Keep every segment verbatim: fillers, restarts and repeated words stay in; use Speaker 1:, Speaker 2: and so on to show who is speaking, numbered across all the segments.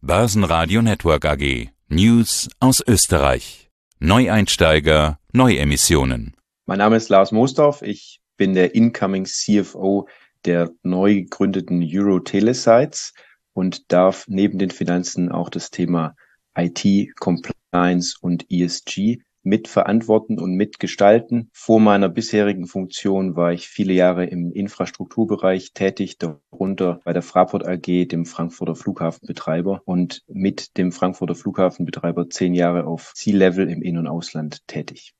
Speaker 1: Börsenradio Network A G. News aus Österreich. Neueinsteiger, Neuemissionen.
Speaker 2: Mein Name ist Lars Moosdorf. Ich bin der Incoming C F O der neu gegründeten Euro-Telesites und darf neben den Finanzen auch das Thema I T, Compliance und E S G mitverantworten und mitgestalten. Vor meiner bisherigen Funktion war ich viele Jahre im Infrastrukturbereich tätig, darunter bei der Fraport A G, dem Frankfurter Flughafenbetreiber, und mit dem Frankfurter Flughafenbetreiber zehn Jahre auf C-Level im In- und Ausland tätig.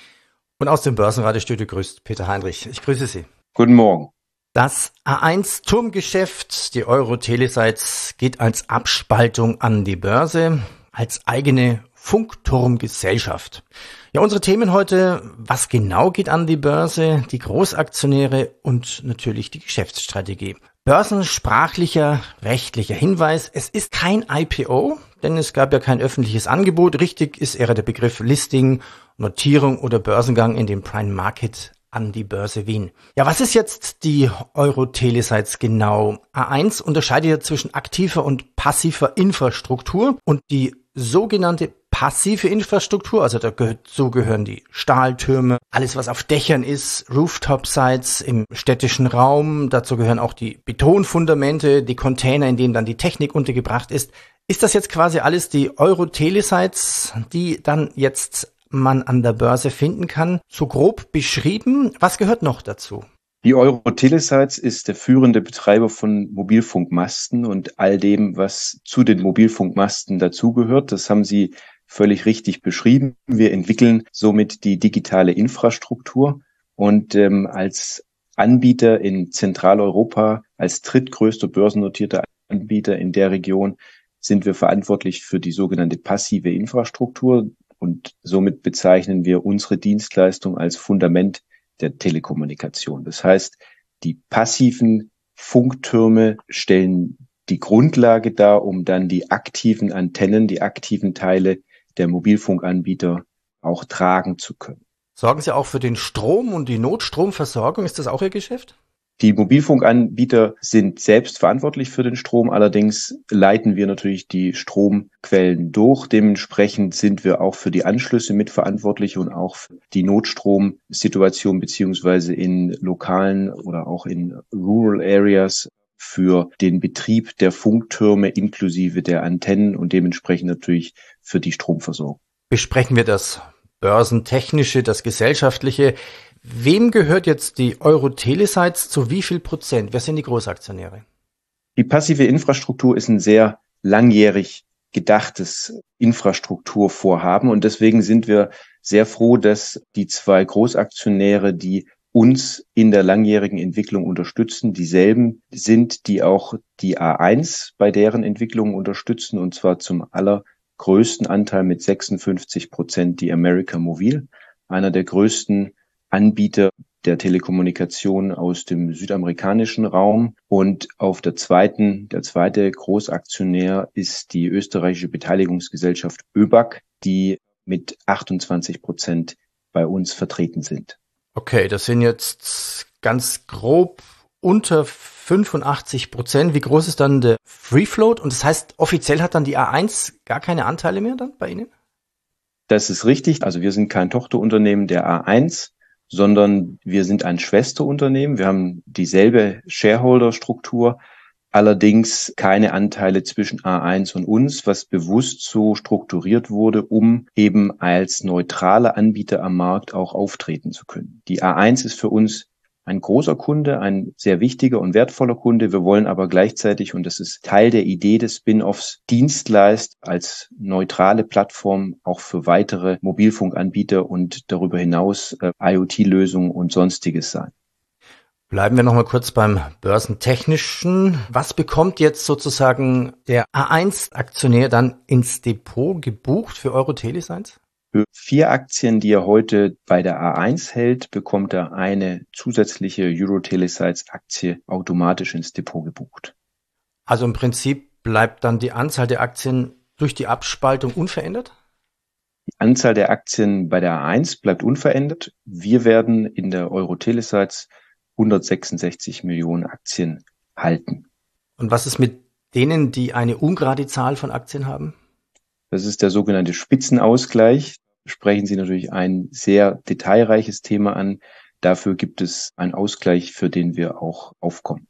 Speaker 3: Und aus dem Börsenradiostudio grüßt Peter Heinrich. Ich grüße Sie.
Speaker 2: Guten Morgen.
Speaker 3: Das A eins Turmgeschäft, die Euro-Telesites, geht als Abspaltung an die Börse, als eigene Funkturmgesellschaft. Ja, unsere Themen heute: Was genau geht an die Börse, die Großaktionäre und natürlich die Geschäftsstrategie. Börsensprachlicher, rechtlicher Hinweis: Es ist kein I P O, denn es gab ja kein öffentliches Angebot. Richtig ist eher der Begriff Listing, Notierung oder Börsengang in den Prime Market an die Börse Wien. Ja, was ist jetzt die Euro-Telesites genau? A eins unterscheidet ja zwischen aktiver und passiver Infrastruktur, und die sogenannte passive Infrastruktur, also dazu gehören die Stahltürme, alles was auf Dächern ist, Rooftop-Sites im städtischen Raum, dazu gehören auch die Betonfundamente, die Container, in denen dann die Technik untergebracht ist. Ist das jetzt quasi alles die Euro-Telesites, die dann jetzt man an der Börse finden kann? So grob beschrieben. Was gehört noch dazu?
Speaker 2: Die Euro-Telesites ist der führende Betreiber von Mobilfunkmasten und all dem, was zu den Mobilfunkmasten dazugehört. Das haben Sie völlig richtig beschrieben. Wir entwickeln somit die digitale Infrastruktur und ähm, als Anbieter in Zentraleuropa, als drittgrößter börsennotierter Anbieter in der Region, sind wir verantwortlich für die sogenannte passive Infrastruktur, und somit bezeichnen wir unsere Dienstleistung als Fundament der Telekommunikation. Das heißt, die passiven Funktürme stellen die Grundlage dar, um dann die aktiven Antennen, die aktiven Teile der Mobilfunkanbieter auch tragen zu können.
Speaker 3: Sorgen Sie auch für den Strom und die Notstromversorgung? Ist das auch Ihr Geschäft?
Speaker 2: Die Mobilfunkanbieter sind selbst verantwortlich für den Strom, allerdings leiten wir natürlich die Stromquellen durch. Dementsprechend sind wir auch für die Anschlüsse mitverantwortlich und auch für die Notstromsituation beziehungsweise in lokalen oder auch in Rural Areas für den Betrieb der Funktürme inklusive der Antennen und dementsprechend natürlich für die Stromversorgung.
Speaker 3: Besprechen wir das Börsentechnische, das Gesellschaftliche. Wem gehört jetzt die Euro-Telesites zu wie viel Prozent? Wer sind die Großaktionäre?
Speaker 2: Die passive Infrastruktur ist ein sehr langjährig gedachtes Infrastrukturvorhaben und deswegen sind wir sehr froh, dass die zwei Großaktionäre, die uns in der langjährigen Entwicklung unterstützen, dieselben sind, die auch die A eins bei deren Entwicklung unterstützen, und zwar zum allergrößten Anteil mit sechsundfünfzig Prozent die América Móvil, einer der größten Anbieter der Telekommunikation aus dem südamerikanischen Raum. Und auf der zweiten, der zweite Großaktionär ist die österreichische Beteiligungsgesellschaft ÖBAG, die mit achtundzwanzig Prozent bei uns vertreten sind.
Speaker 3: Okay, das sind jetzt ganz grob unter fünfundachtzig Prozent. Wie groß ist dann der Free Float? Und das heißt, offiziell hat dann die A eins gar keine Anteile mehr dann bei Ihnen?
Speaker 2: Das ist richtig. Also wir sind kein Tochterunternehmen der A eins, sondern wir sind ein Schwesterunternehmen. Wir haben dieselbe Shareholder-Struktur, allerdings keine Anteile zwischen A eins und uns, was bewusst so strukturiert wurde, um eben als neutraler Anbieter am Markt auch auftreten zu können. Die A eins ist für uns ein großer Kunde, ein sehr wichtiger und wertvoller Kunde. Wir wollen aber gleichzeitig, und das ist Teil der Idee des Spin-offs, Dienstleister als neutrale Plattform auch für weitere Mobilfunkanbieter und darüber hinaus äh, IoT-Lösungen und Sonstiges sein.
Speaker 3: Bleiben wir nochmal kurz beim Börsentechnischen. Was bekommt jetzt sozusagen der A eins Aktionär dann ins Depot gebucht für Euro-Telesites?
Speaker 2: Für vier Aktien, die er heute bei der A eins hält, bekommt er eine zusätzliche Euro-Telesites-Aktie automatisch ins Depot gebucht.
Speaker 3: Also im Prinzip bleibt dann die Anzahl der Aktien durch die Abspaltung unverändert?
Speaker 2: Die Anzahl der Aktien bei der A eins bleibt unverändert. Wir werden in der Euro-Telesites hundertsechsundsechzig Millionen Aktien halten.
Speaker 3: Und was ist mit denen, die eine ungerade Zahl von Aktien haben?
Speaker 2: Das ist der sogenannte Spitzenausgleich. Sprechen Sie natürlich ein sehr detailreiches Thema an. Dafür gibt es einen Ausgleich, für den wir auch aufkommen.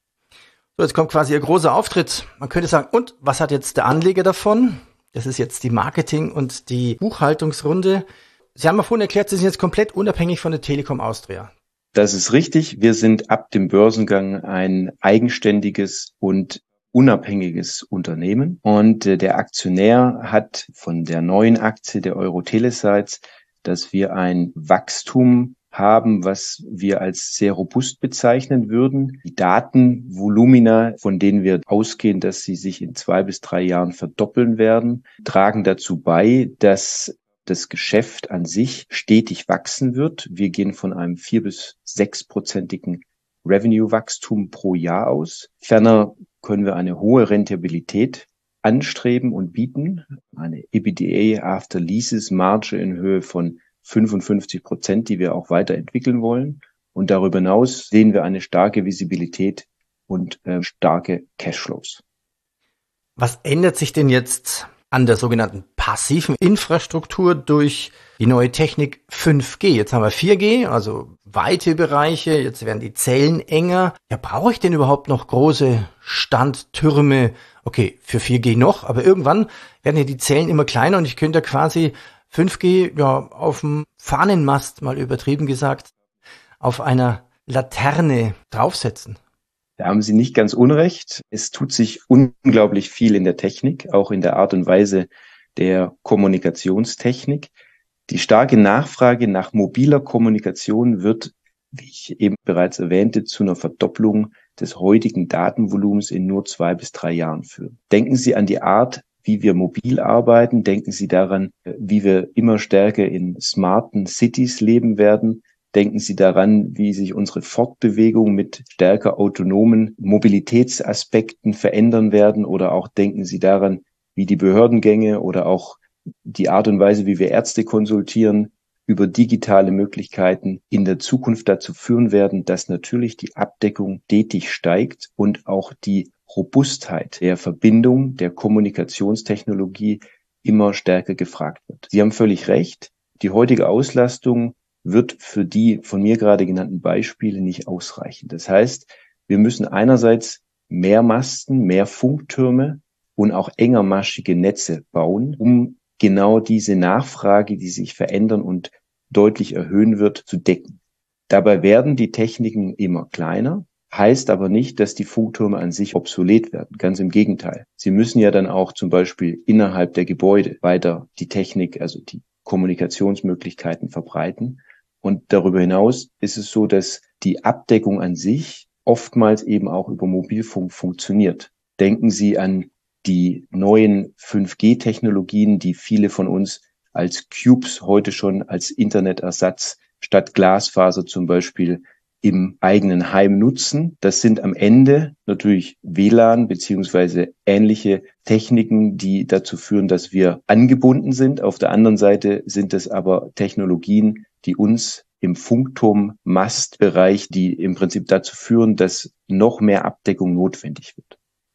Speaker 3: So, jetzt kommt quasi Ihr großer Auftritt. Man könnte sagen, und was hat jetzt der Anleger davon? Das ist jetzt die Marketing- und die Buchhaltungsrunde. Sie haben ja vorhin erklärt, Sie sind jetzt komplett unabhängig von der Telekom Austria.
Speaker 2: Das ist richtig. Wir sind ab dem Börsengang ein eigenständiges und unabhängiges Unternehmen. Und äh, der Aktionär hat von der neuen Aktie der Euro-Telesites, dass wir ein Wachstum haben, was wir als sehr robust bezeichnen würden. Die Datenvolumina, von denen wir ausgehen, dass sie sich in zwei bis drei Jahren verdoppeln werden, tragen dazu bei, dass das Geschäft an sich stetig wachsen wird. Wir gehen von einem vier bis sechsprozentigen Revenue-Wachstum pro Jahr aus. Ferner können wir eine hohe Rentabilität anstreben und bieten. Eine EBITDA after Leases Marge in Höhe von fünfundfünfzig Prozent, die wir auch weiterentwickeln wollen. Und darüber hinaus sehen wir eine starke Visibilität und äh, starke Cashflows.
Speaker 3: Was ändert sich denn jetzt an der sogenannten passiven Infrastruktur durch die neue Technik fünf G? Jetzt haben wir vier G, also weite Bereiche, jetzt werden die Zellen enger. Ja, brauche ich denn überhaupt noch große Standtürme? Okay, für vier G noch, aber irgendwann werden ja die Zellen immer kleiner und ich könnte quasi fünf G ja auf dem Fahnenmast, mal übertrieben gesagt, auf einer Laterne draufsetzen.
Speaker 2: Da haben Sie nicht ganz unrecht. Es tut sich unglaublich viel in der Technik, auch in der Art und Weise der Kommunikationstechnik. Die starke Nachfrage nach mobiler Kommunikation wird, wie ich eben bereits erwähnte, zu einer Verdopplung des heutigen Datenvolumens in nur zwei bis drei Jahren führen. Denken Sie an die Art, wie wir mobil arbeiten. Denken Sie daran, wie wir immer stärker in smarten Cities leben werden. Denken Sie daran, wie sich unsere Fortbewegung mit stärker autonomen Mobilitätsaspekten verändern werden, oder auch denken Sie daran, wie die Behördengänge oder auch die Art und Weise, wie wir Ärzte konsultieren, über digitale Möglichkeiten in der Zukunft dazu führen werden, dass natürlich die Abdeckung stetig steigt und auch die Robustheit der Verbindung der Kommunikationstechnologie immer stärker gefragt wird. Sie haben völlig recht. Die heutige Auslastung wird für die von mir gerade genannten Beispiele nicht ausreichen. Das heißt, wir müssen einerseits mehr Masten, mehr Funktürme und auch engermaschige Netze bauen, um genau diese Nachfrage, die sich verändern und deutlich erhöhen wird, zu decken. Dabei werden die Techniken immer kleiner, heißt aber nicht, dass die Funktürme an sich obsolet werden. Ganz im Gegenteil. Sie müssen ja dann auch zum Beispiel innerhalb der Gebäude weiter die Technik, also die Kommunikationsmöglichkeiten verbreiten. Und darüber hinaus ist es so, dass die Abdeckung an sich oftmals eben auch über Mobilfunk funktioniert. Denken Sie an die neuen fünf G Technologien, die viele von uns als Cubes heute schon als Internetersatz statt Glasfaser zum Beispiel im eigenen Heim nutzen. Das sind am Ende natürlich W L A N beziehungsweise ähnliche Techniken, die dazu führen, dass wir angebunden sind. Auf der anderen Seite sind es aber Technologien, die uns im Funkturm-Mastbereich, die im Prinzip dazu führen, dass noch mehr Abdeckung notwendig wird.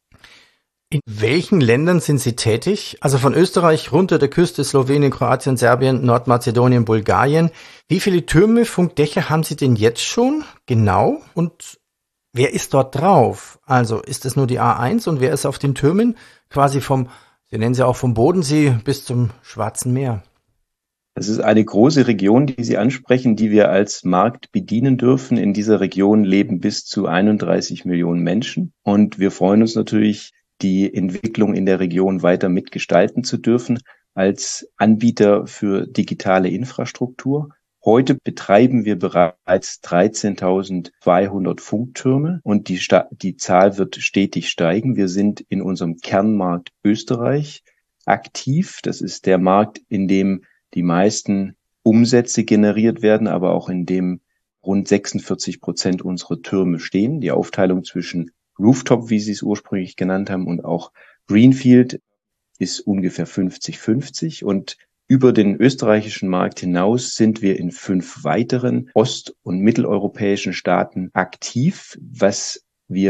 Speaker 3: In welchen Ländern sind Sie tätig? Also von Österreich runter der Küste, Slowenien, Kroatien, Serbien, Nordmazedonien, Bulgarien. Wie viele Türme, Funkdächer haben Sie denn jetzt schon? Genau. Und wer ist dort drauf? Also ist es nur die A eins und wer ist auf den Türmen? Quasi vom, Sie nennen sie auch vom Bodensee bis zum Schwarzen Meer.
Speaker 2: Das ist eine große Region, die Sie ansprechen, die wir als Markt bedienen dürfen. In dieser Region leben bis zu einunddreißig Millionen Menschen. Und wir freuen uns natürlich, die Entwicklung in der Region weiter mitgestalten zu dürfen als Anbieter für digitale Infrastruktur. Heute betreiben wir bereits dreizehntausendzweihundert Funktürme und die, Sta- die Zahl wird stetig steigen. Wir sind in unserem Kernmarkt Österreich aktiv. Das ist der Markt, in dem die meisten Umsätze generiert werden, aber auch in dem rund sechsundvierzig Prozent unserer Türme stehen. Die Aufteilung zwischen Rooftop, wie Sie es ursprünglich genannt haben, und auch Greenfield ist ungefähr fünfzig fünfzig. Und über den österreichischen Markt hinaus sind wir in fünf weiteren ost- und mitteleuropäischen Staaten aktiv. Was wir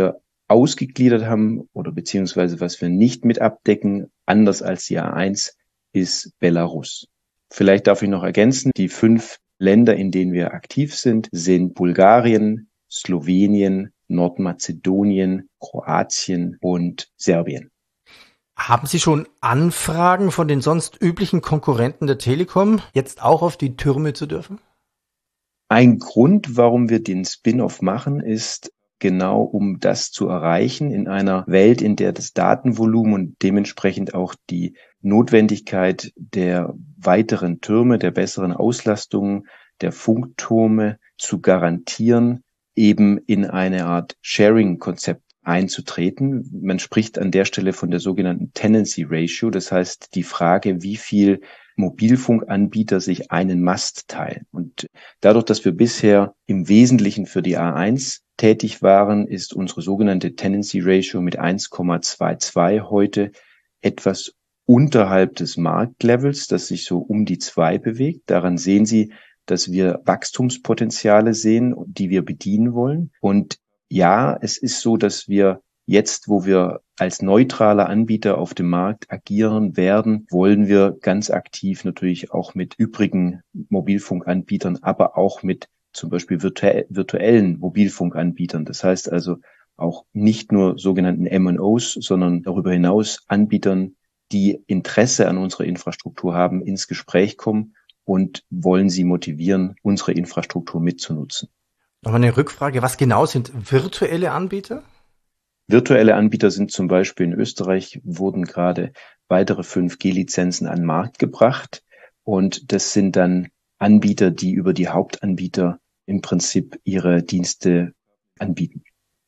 Speaker 2: ausgegliedert haben oder beziehungsweise was wir nicht mit abdecken, anders als die A eins, ist Belarus. Vielleicht darf ich noch ergänzen, die fünf Länder, in denen wir aktiv sind, sind Bulgarien, Slowenien, Nordmazedonien, Kroatien und Serbien.
Speaker 3: Haben Sie schon Anfragen von den sonst üblichen Konkurrenten der Telekom, jetzt auch auf die Türme zu dürfen?
Speaker 2: Ein Grund, warum wir den Spin-off machen, ist genau, um das zu erreichen in einer Welt, in der das Datenvolumen und dementsprechend auch die Notwendigkeit der weiteren Türme, der besseren Auslastungen der Funktürme zu garantieren, eben in eine Art Sharing-Konzept einzutreten. Man spricht an der Stelle von der sogenannten Tenancy Ratio, das heißt die Frage, wie viel Mobilfunkanbieter sich einen Mast teilen. Und dadurch, dass wir bisher im Wesentlichen für die A eins tätig waren, ist unsere sogenannte Tenancy Ratio mit eins Komma zweiundzwanzig heute etwas unterhalb des Marktlevels, das sich so um die zwei bewegt. Daran sehen Sie, dass wir Wachstumspotenziale sehen, die wir bedienen wollen. Und ja, es ist so, dass wir jetzt, wo wir als neutraler Anbieter auf dem Markt agieren werden, wollen wir ganz aktiv natürlich auch mit übrigen Mobilfunkanbietern, aber auch mit zum Beispiel virtu- virtuellen Mobilfunkanbietern. Das heißt also auch nicht nur sogenannten M und Os, sondern darüber hinaus Anbietern, die Interesse an unserer Infrastruktur haben, ins Gespräch kommen und wollen sie motivieren, unsere Infrastruktur mitzunutzen.
Speaker 3: Nochmal eine Rückfrage, was genau sind virtuelle Anbieter?
Speaker 2: Virtuelle Anbieter sind zum Beispiel in Österreich, wurden gerade weitere fünf G-Lizenzen an den Markt gebracht. Und das sind dann Anbieter, die über die Hauptanbieter im Prinzip ihre Dienste anbieten.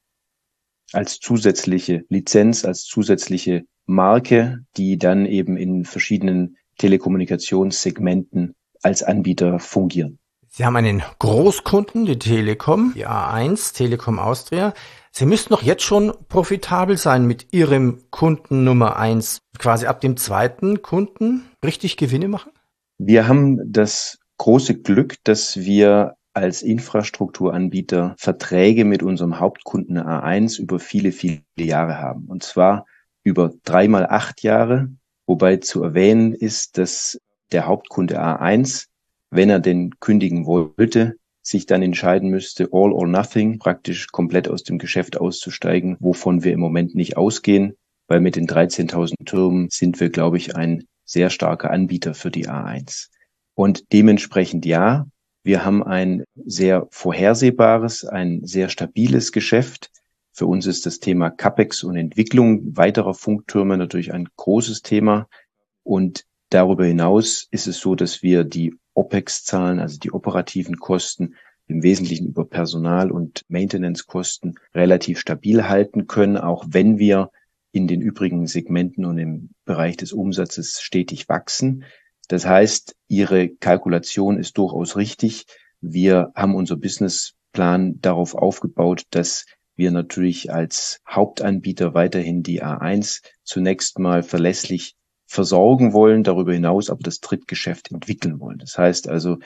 Speaker 2: Als zusätzliche Lizenz, als zusätzliche Marke, die dann eben in verschiedenen Telekommunikationssegmenten als Anbieter fungieren.
Speaker 3: Sie haben einen Großkunden, die Telekom, die A eins, Telekom Austria. Sie müssten doch jetzt schon profitabel sein mit Ihrem Kunden Nummer eins. Quasi ab dem zweiten Kunden richtig Gewinne machen?
Speaker 2: Wir haben das große Glück, dass wir als Infrastrukturanbieter Verträge mit unserem Hauptkunden A eins über viele, viele Jahre haben. Und zwar über dreimal acht Jahre, wobei zu erwähnen ist, dass der Hauptkunde A eins, wenn er denn kündigen wollte, sich dann entscheiden müsste, all or nothing, praktisch komplett aus dem Geschäft auszusteigen, wovon wir im Moment nicht ausgehen, weil mit den dreizehntausend Türmen sind wir, glaube ich, ein sehr starker Anbieter für die A eins. Und dementsprechend ja, wir haben ein sehr vorhersehbares, ein sehr stabiles Geschäft. Für uns ist das Thema CapEx und Entwicklung weiterer Funktürme natürlich ein großes Thema. Und darüber hinaus ist es so, dass wir die OPEX-Zahlen, also die operativen Kosten, im Wesentlichen über Personal- und Maintenance-Kosten relativ stabil halten können, auch wenn wir in den übrigen Segmenten und im Bereich des Umsatzes stetig wachsen. Das heißt, Ihre Kalkulation ist durchaus richtig. Wir haben unser Businessplan darauf aufgebaut, dass wir natürlich als Hauptanbieter weiterhin die A eins zunächst mal verlässlich versorgen wollen, darüber hinaus aber das Drittgeschäft entwickeln wollen. Das heißt also,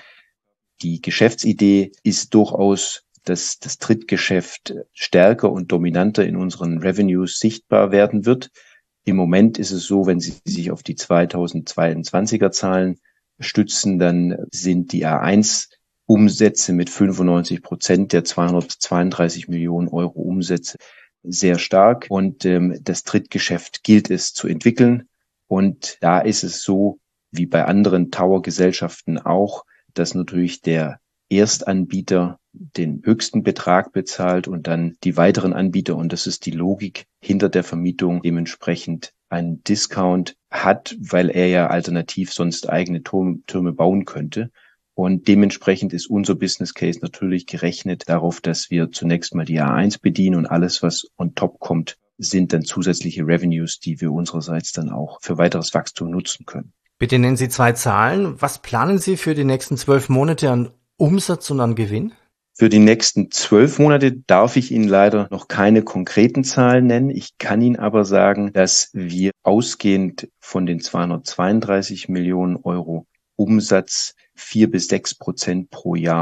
Speaker 2: die Geschäftsidee ist durchaus, dass das Drittgeschäft stärker und dominanter in unseren Revenues sichtbar werden wird. Im Moment ist es so, wenn Sie sich auf die zweitausendzweiundzwanziger Zahlen stützen, dann sind die A eins Umsätze mit fünfundneunzig Prozent der zweihundertzweiunddreißig Millionen Euro Umsätze sehr stark. Und ähm, das Drittgeschäft gilt es zu entwickeln. Und da ist es so, wie bei anderen Tower-Gesellschaften auch, dass natürlich der Erstanbieter den höchsten Betrag bezahlt und dann die weiteren Anbieter, und das ist die Logik hinter der Vermietung, dementsprechend einen Discount hat, weil er ja alternativ sonst eigene Türme bauen könnte. Und dementsprechend ist unser Business Case natürlich gerechnet darauf, dass wir zunächst mal die A eins bedienen und alles, was on top kommt, sind dann zusätzliche Revenues, die wir unsererseits dann auch für weiteres Wachstum nutzen können.
Speaker 3: Bitte nennen Sie zwei Zahlen. Was planen Sie für die nächsten zwölf Monate an Umsatz und an Gewinn?
Speaker 2: Für die nächsten zwölf Monate darf ich Ihnen leider noch keine konkreten Zahlen nennen. Ich kann Ihnen aber sagen, dass wir ausgehend von den zweihundertzweiunddreißig Millionen Euro Umsatz vier bis sechs Prozent pro Jahr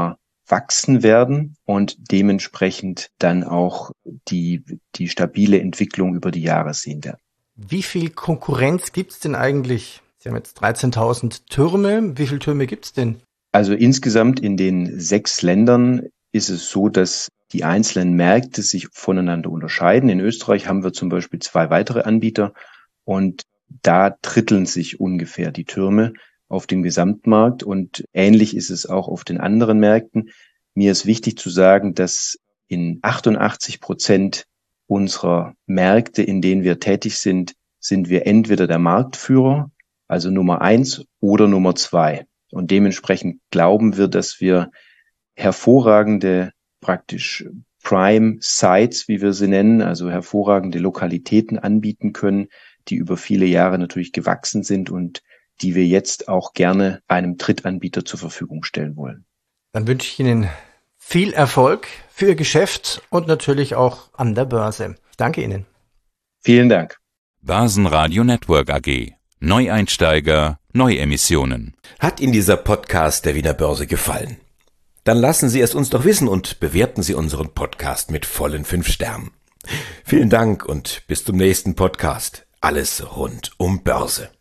Speaker 2: wachsen werden und dementsprechend dann auch die, die stabile Entwicklung über die Jahre sehen werden.
Speaker 3: Wie viel Konkurrenz gibt's denn eigentlich? Sie haben jetzt dreizehntausend Türme. Wie viele Türme gibt's denn?
Speaker 2: Also insgesamt in den sechs Ländern ist es so, dass die einzelnen Märkte sich voneinander unterscheiden. In Österreich haben wir zum Beispiel zwei weitere Anbieter und da dritteln sich ungefähr die Türme auf dem Gesamtmarkt und ähnlich ist es auch auf den anderen Märkten. Mir ist wichtig zu sagen, dass in achtundachtzig Prozent unserer Märkte, in denen wir tätig sind, sind wir entweder der Marktführer, also Nummer eins oder Nummer zwei. Und dementsprechend glauben wir, dass wir hervorragende, praktisch Prime Sites, wie wir sie nennen, also hervorragende Lokalitäten anbieten können, die über viele Jahre natürlich gewachsen sind und die wir jetzt auch gerne einem Drittanbieter zur Verfügung stellen wollen.
Speaker 3: Dann wünsche ich Ihnen viel Erfolg für Ihr Geschäft und natürlich auch an der Börse. Ich danke Ihnen.
Speaker 2: Vielen Dank.
Speaker 1: Börsenradio Network A G. Neueinsteiger, Neuemissionen.
Speaker 4: Hat Ihnen dieser Podcast der Wiener Börse gefallen? Dann lassen Sie es uns doch wissen und bewerten Sie unseren Podcast mit vollen fünf Sternen. Vielen Dank und bis zum nächsten Podcast. Alles rund um Börse.